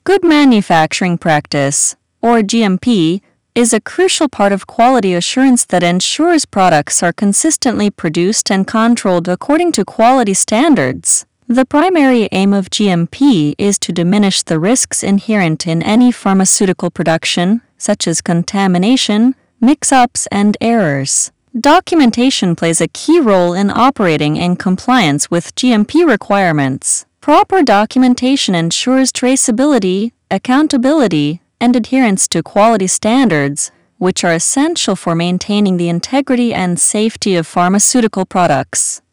Good manufacturing practice, or GMP, is a crucial part of quality assurance that ensures products are consistently produced and controlled according to quality standards. The primary aim of GMP is to diminish the risks inherent in any pharmaceutical production, such as contamination, mix-ups, and errors. Documentation plays a key role in operating in compliance with GMP requirements. Proper documentation ensures traceability, accountability, and adherence to quality standards, which are essential for maintaining the integrity and safety of pharmaceutical products.